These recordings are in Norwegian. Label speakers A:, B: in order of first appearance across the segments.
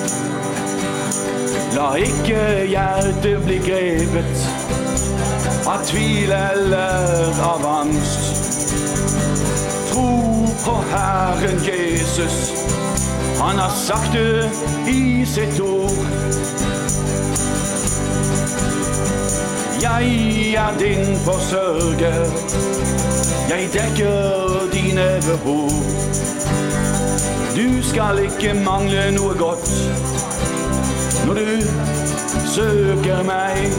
A: La ikke hjertet bli grepet av tvil eller av angst. Tro på Herren Jesus, han har sagt det i sitt ord. Jeg er din forsørger, jeg dekker dine behov. Du skal ikke mangle noe godt når du søker meg.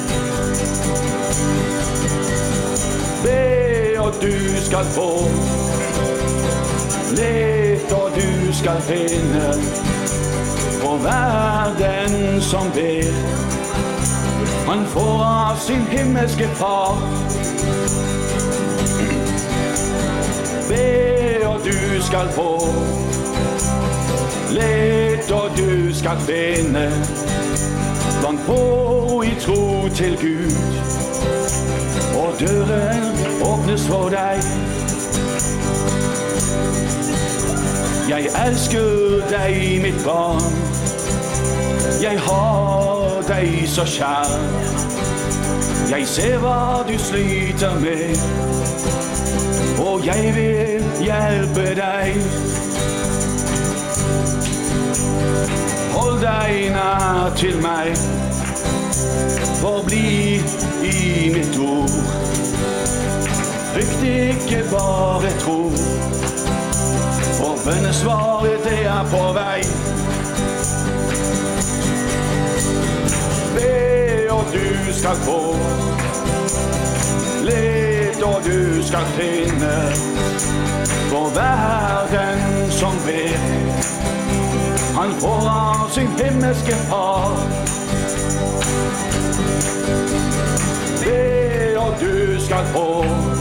A: Be og du skal få, let og du skal finne. For hver den som ber, han får av sin himmelske far. Be og du skal få, let og du skal finne. Bank på i tro til Gud, og døren åpnes for deg. Jeg elsker deg, mitt barn, jeg har deg så kjær. Jeg ser hva du sliter med, og jeg vil hjelpe deg. Hold deg nær til meg, forbli i mitt ord. Frykt ikke, bare tro, for bønnesvaret det er på vei. Be og du skal få, let og du skal finne. For hver den som ber, han får av sin himmelske far. Be og du skal få,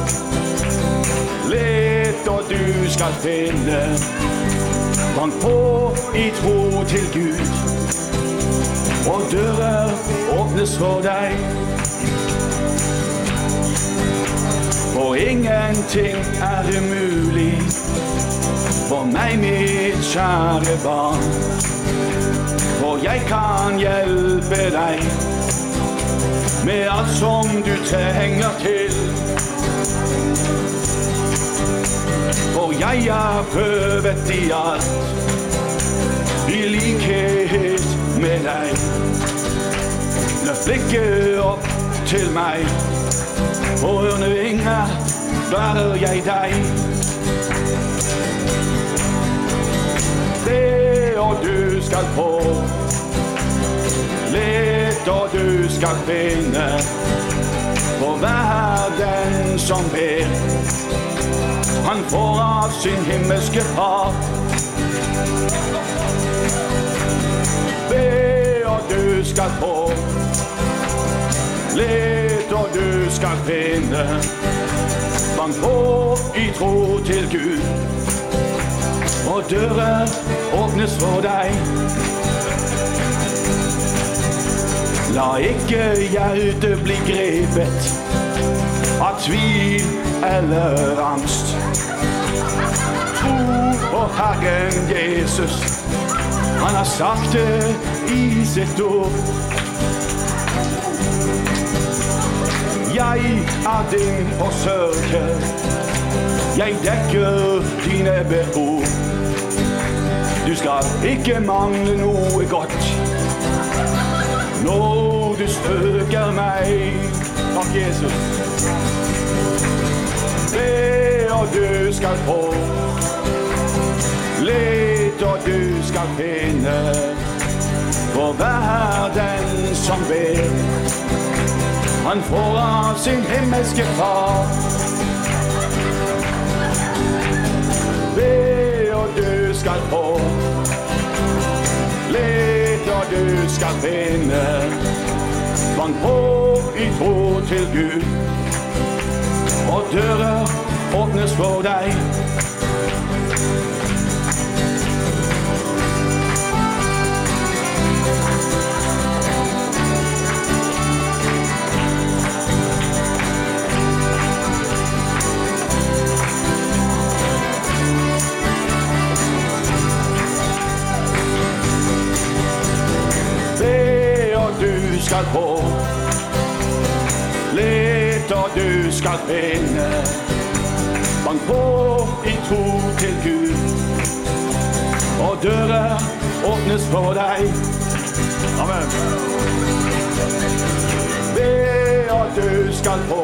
A: let og du skal finne. Bank på i tro til Gud, og dører åpnes for deg. For ingenting er umulig for meg, mitt kjære barn. For jeg kan hjelpe deg med alt som du trenger til. For jeg har prøvet i alt, i likhet med deg. Løft blikket opp til meg, og under vinger bærer jeg deg. Be og du skal få, let og du skal finne. For hver den som ber, han får av sin himmelske far. Be og du skal få, let og du skal finne. Bank på i tro til Gud, og dører åpnes for deg. La ikke hjertet bli grepet av tvil eller angst. Tro på Herren Jesus, han har sagt det i sitt ord. Jeg er din forsørger, jeg dekker dine behov. Du skal ikke mangle noe godt når du søker meg. Takk, Jesus. Be og du skal få, let og du skal finne. For hver den som ber, han får av sin himmelske far. Be og du skal få, let og du skal finne. Bank på i tro til Gud, og dører åpnes for deg. skal få. Let og du skal finne. Bank på i tro til Gud, og dører åpnes for deg. Amen. Be og du skal få.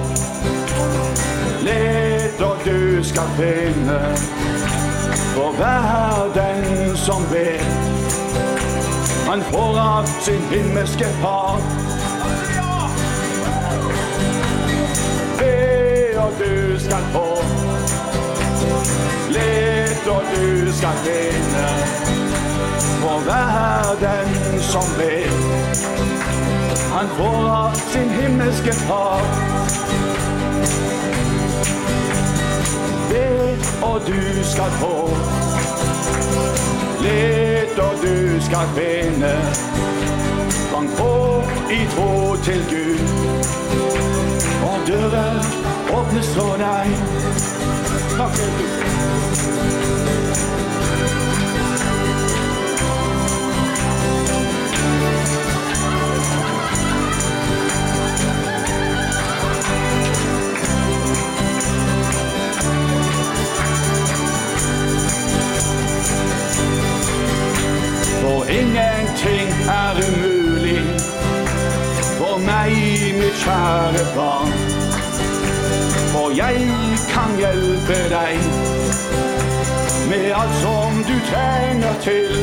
A: Let og du skal finne. For hver den som ber, han får av sin himmelske far. Be og du skal få. Let og du skal finne. For hver den som ber, han får av sin himmelske far. Be og du skal få. Let og du skal finne. Bank på i tro til Gud, og dører åpnes for deg. Takk Jesus. For ingenting er umulig for meg, mitt kjære barn. For jeg kan hjelpe deg med alt som du trenger til.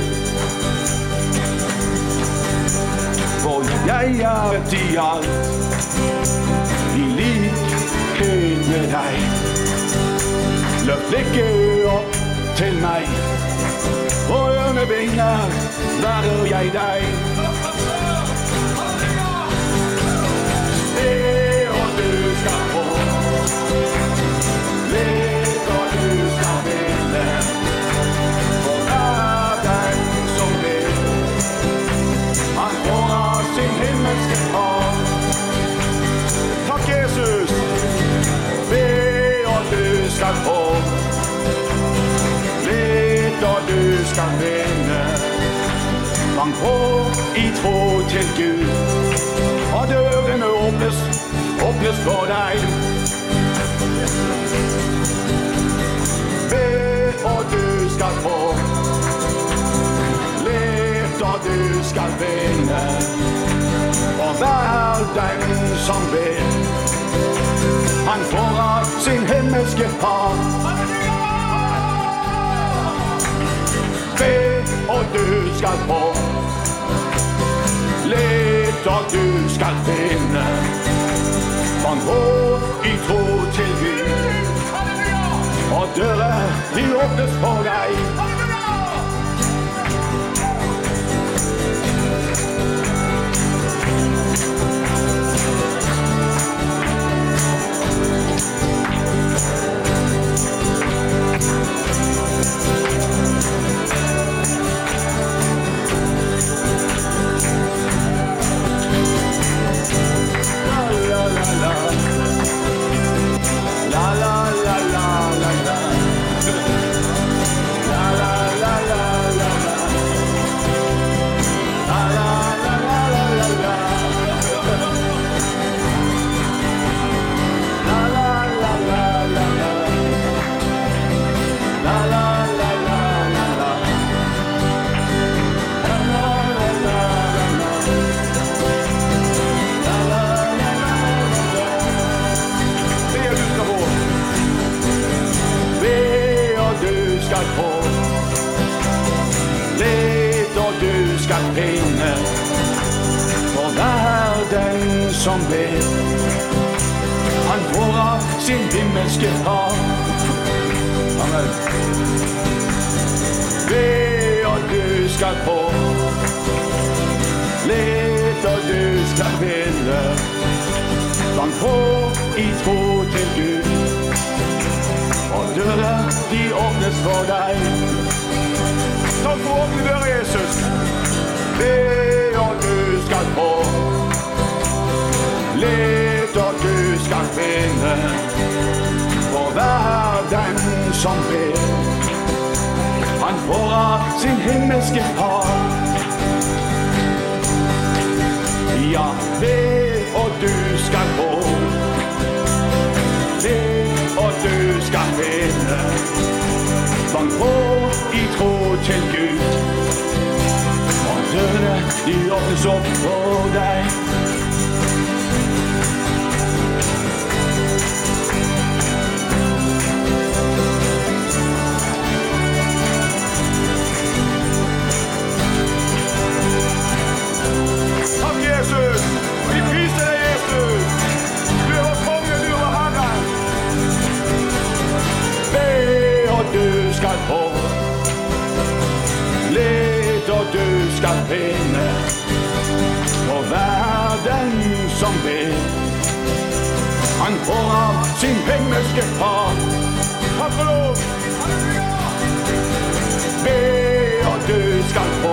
A: For jeg er i alt i likhet med deg. Løft blikket opp til meg, og under vinger lærer jeg deg. Se og du skal få. Let og du skal vinne. For hver den som vil, han får av sin himmelske far. Takk Jesus. Be og du skal få. Let og du skal vinne. Bank på i tro til Gud, og dørene åpnes for deg. Be og du skal få. Let og du skal vinne. Og hver den som ber, han får av sin himmelske far. Be og du skal få. Let og du skal finne. Bank på i tro til Gud, og dører de åpnes for deg. For hver den som ber, han får av sin himmelske far. Amen. Be og du skal få. Let og du skal vinne. Bank på i tro til Gud, og dører de åpnes for deg. Takk for åpne dører, Jesus. Be og du skal få. Let og du skal finne. For hver den som ber, han får av sin himmelske far. I ja, le og du skal få. Le og du skal vinne. Bank på i tro til Gud. Og dørene de åpnes opp for deg. Let og du skal finne. For verden som ber, han får av sin himmelske far. Takk for lov. Be og du skal få.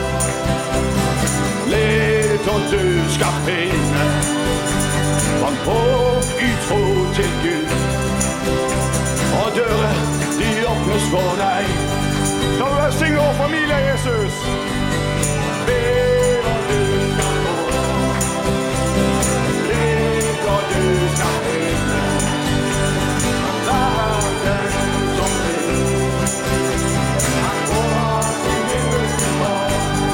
A: Let og du skal finne. Han får i tro til Gud. Og dører de åpnes for deg. Kan du synge over familie, Jesus? Be og du skal få. Let og du skal finne. Verden som vil. Han får av sin himmelske far.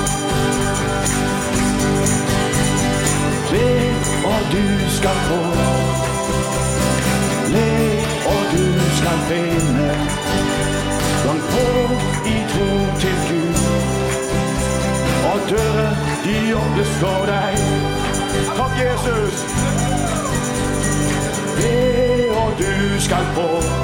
A: Let og du skal få. Let og du skal finne. Bank på i tro til Gud. Og dører de åpnes for deg. Takk, Jesus. Le og du skal få.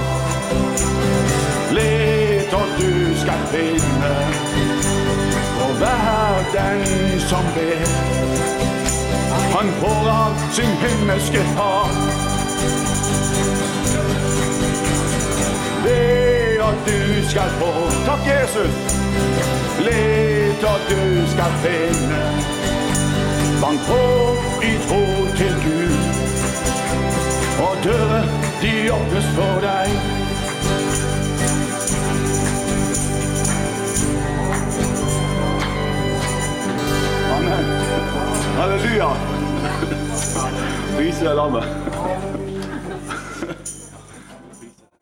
A: Let og du skal finne. For verden som ber, han får av sin himmelske far. Le og du skal få. Takk, Jesus. Let og du skal finne. Bank på i tro til Gud. Og dører de åpnes for deg. Amen. Halleluja. Pris deg, lammet.